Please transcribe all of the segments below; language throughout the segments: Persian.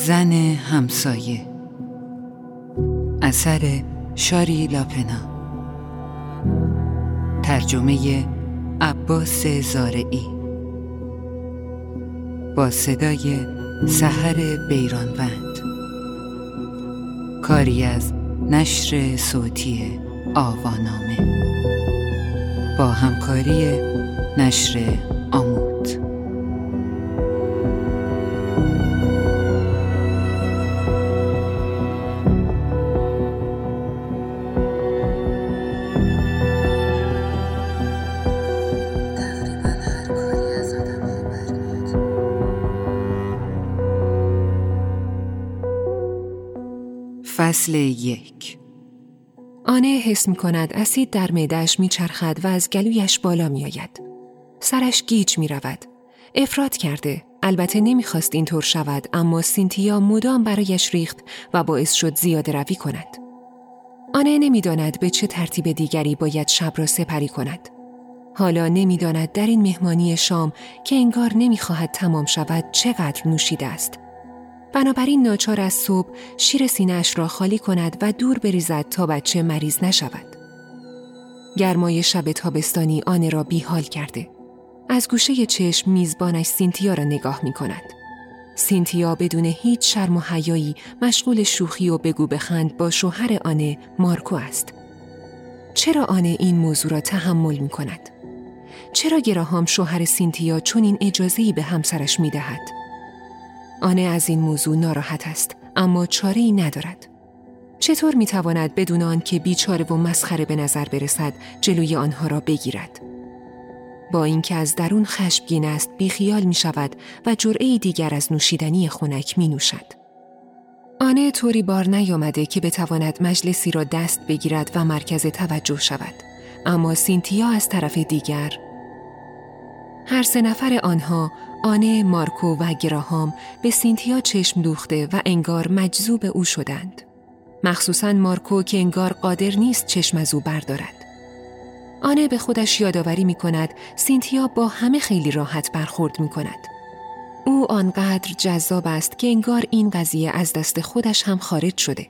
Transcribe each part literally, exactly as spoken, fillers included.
زن همسایه، اثر شاری لاپنا، ترجمه عباس زارعی، با صدای سحر بیرانوند، کاری از نشر صوتی آوانامه با همکاری نشر آمود. فصل یک. آنه حس می کند اسید در معده‌اش می چرخد و از گلویش بالا می آید. سرش گیج می رود. افراط کرده. البته نمی خواست اینطور شود، اما سینتیا مدام برایش ریخت و باعث شد زیاده روی کند. آنه نمی داند به چه ترتیب دیگری باید شب را سپری کند. حالا نمی داند در این مهمانی شام که انگار نمی خواهد تمام شود چقدر نوشیده است. بنابراین ناچار از صبح شیر سینه‌اش را خالی کند و دور بریزد تا بچه مریض نشود. گرمای شب تابستانی آن را بیحال کرده. از گوشه چشم میزبانش سینتیا را نگاه می کند. سینتیا بدون هیچ شرم و حیایی مشغول شوخی و بگو بخند با شوهر آنه، مارکو است. چرا آنه این موضوع را تحمل می کند؟ چرا گراهام شوهر سینتیا چنین اجازه‌ای به همسرش می دهد؟ آنه از این موضوع ناراحت است، اما چاره‌ای ندارد. چطور میتواند بدون آن که بیچاره و مسخره به نظر برسد جلوی آنها را بگیرد؟ با اینکه از درون خشمگین است بیخیال می شود و جرعه‌ای دیگر از نوشیدنی خنک می نوشد. آنه طوری بار نیامده که بتواند مجلسی را دست بگیرد و مرکز توجه شود، اما سینتیا از طرف دیگر. هر سه نفر آنها، آنه، مارکو و گراهام، به سینتیا چشم دوخته و انگار مجذوب او شدند. مخصوصاً مارکو که انگار قادر نیست چشم از او بردارد. آنه به خودش یادآوری می کند سینتیا با همه خیلی راحت برخورد می کند. او آنقدر جذاب است که انگار این قضیه از دست خودش هم خارج شده.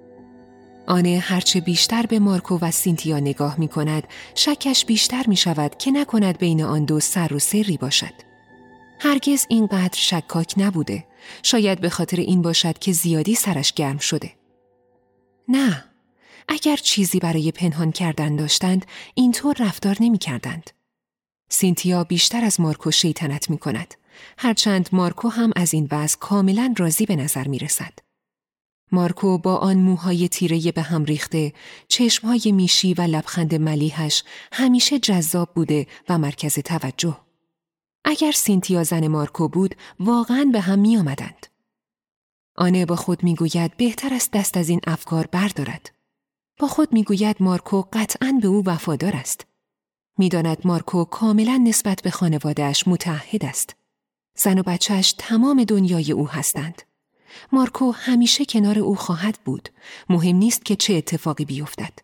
آنه هرچه بیشتر به مارکو و سینتیا نگاه می کند، شکش بیشتر می شود که نکند بین آن دو سر و سری باشد. هرگز اینقدر شکاک نبوده. شاید به خاطر این باشد که زیادی سرش گرم شده. نه، اگر چیزی برای پنهان کردن داشتند، اینطور رفتار نمی کردند. سینتیا بیشتر از مارکو شیطنت می کند. هرچند مارکو هم از این وضع کاملا راضی به نظر می رسد. مارکو با آن موهای تیره به هم ریخته، چشمهای میشی و لبخند ملیحش همیشه جذاب بوده و مرکز توجه. اگر سینتیا زن مارکو بود، واقعاً به هم می آمدند. آنه با خود می گوید بهتر است دست از این افکار بردارد. با خود می گوید مارکو قطعاً به او وفادار است. می داند مارکو کاملاً نسبت به خانواده‌اش متعهد است. زن و بچه‌اش تمام دنیای او هستند. مارکو همیشه کنار او خواهد بود. مهم نیست که چه اتفاقی بیفتد.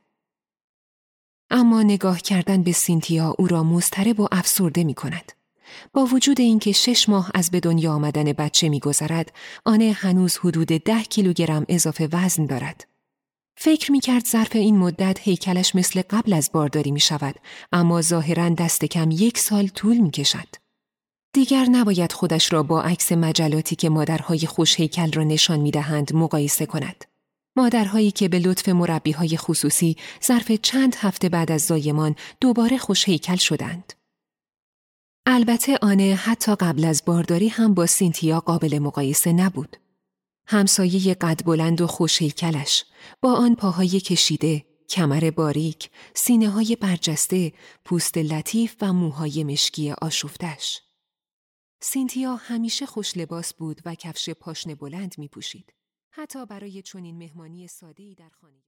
اما نگاه کردن به سینتیا او را مضطرب و افسرده می کند. با وجود اینکه شش ماه از به دنیا آمدن بچه می گذرد، آنه هنوز حدود ده کیلوگرم اضافه وزن دارد. فکر می کرد ظرف این مدت هیکلش مثل قبل از بارداری می شود، اما ظاهراً دست کم یک سال طول می کشد. دیگر نباید خودش را با عکس مجلاتی که مادرهای خوش هیکل را نشان می دهند مقایسه کند. مادرهایی که به لطف مربیهای خصوصی ظرف چند هفته بعد از زایمان دوباره خوش هیکل شدند. البته آنه حتی قبل از بارداری هم با سینتیا قابل مقایسه نبود. همسایه قد بلند و خوش هیکلش، با آن پاهای کشیده، کمر باریک، سینه‌های برجسته، پوست لطیف و موهای مشکی آشفتش. سینتیا همیشه خوش لباس بود و کفش پاشنه بلند می پوشید. حتی برای چنین مهمانی ساده‌ای در خانه